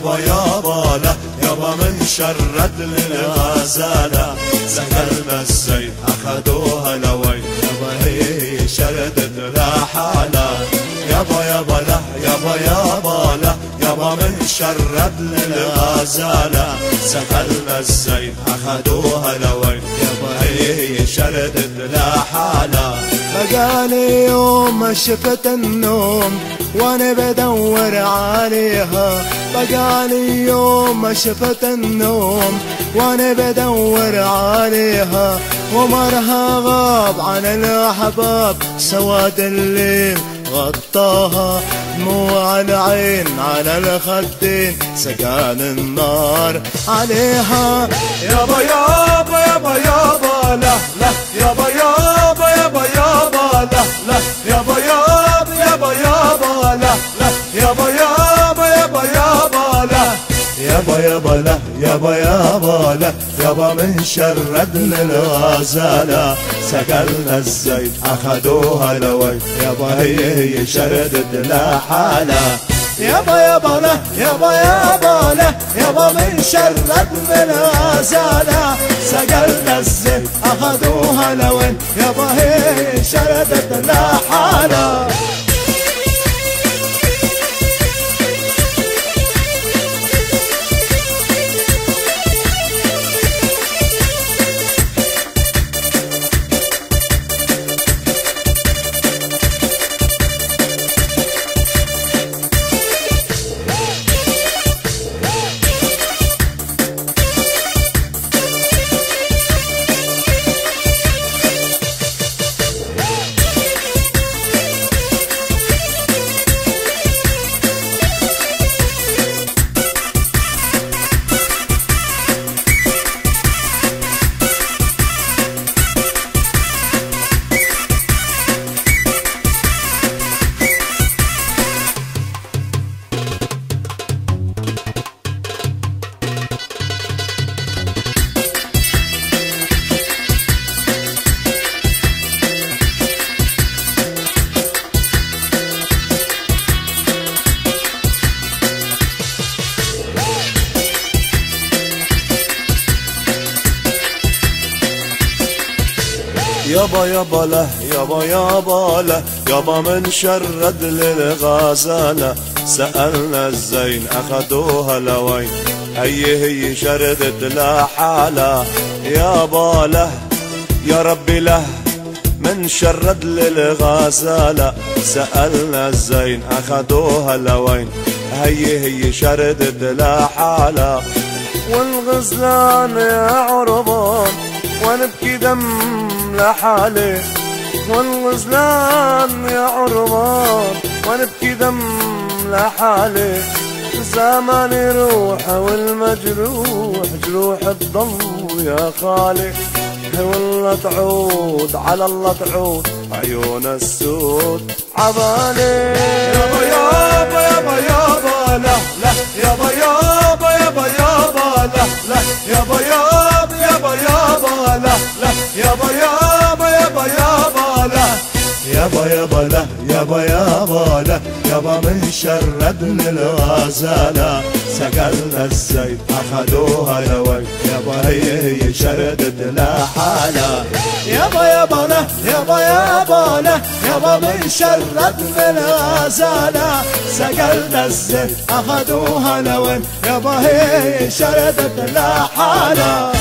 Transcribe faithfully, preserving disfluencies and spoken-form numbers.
يابا يابا له يابا من شرد للغزالة سهلنا الزين أخذوها لوين يابا هي شردت لحالة يابا يابا له يابا يابا له يابا من شرد للغزالة سهلنا الزين أخذوها لوين يابا هي شردت لحالة بقالي يوم ما شفت النوم وانا بدور عليها بقالي يوم ما شفت النوم وانا بدور عليها ومرها غاب عن الاحباب سواد الليل غطاها دموع العين على الخدين سقان النار عليها يابا يابا يابا يابا لا لا يابا يابا يابا يابا لا لا يابا يابا يابا يابا لا لا يابا يابا يابا يابا لا يابا يابا لا يابا يابا لا يابا من شرد للغزالة سقلنا الزيت أخذوها لوين يابا هي هي شردت لحالة يابا يابا له يابا يابا له يابا من شرد للغزالة سقلنا الزيت أخذوها لوين يابا هي شردت لحالة يابا يابا له يابا يابا له يابا من شرد للغزالة سألنا الزين أخذوها لوين هي هي شردت لحالة يابا له يا ربي له من شرد للغزالة سألنا الزين أخذوها لوين هي هي شردت لحالة والغزلان يا عربان ونبكي دم لحالي والغزلان يا عربان ونبكي دم لحالي زمان يروح والمجروح جروح الضل يا خالي والله تعود على الله تعود عيون السود عبالي يابا يابا يابا يابا لا لا يابا يابا يابا يابا لا لا يابا يابا يابا يابا لا لا يابا يابا يابا يابا لا يابا يابا له يابا يابا له يابا من شرد للغزالة سقلنا الزيت أخذوها لوين يابا هي هي شردت لحالة يابا يابا له يابا يابا له يابا من شرد للغزالة سقلنا الزيت أخذوها لوين يابا هي شردت لحالة